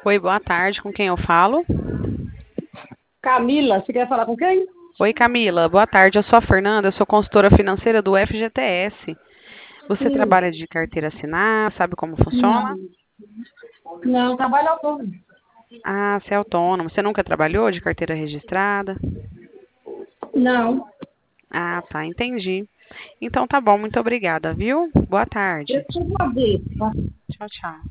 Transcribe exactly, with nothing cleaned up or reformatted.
Oi, boa tarde. Com quem eu falo? Camila, você quer falar com quem? Oi, Camila. Boa tarde. Eu sou a Fernanda, eu sou consultora financeira do F G T S. Você Sim. trabalha de carteira assinada, sabe como funciona? Não. Não, trabalho autônomo. Ah, você é autônomo. Você nunca trabalhou de carteira registrada? Não. Ah, tá, entendi. Então tá bom, muito obrigada, viu? Boa tarde. Eu vou ver. Tchau, tchau.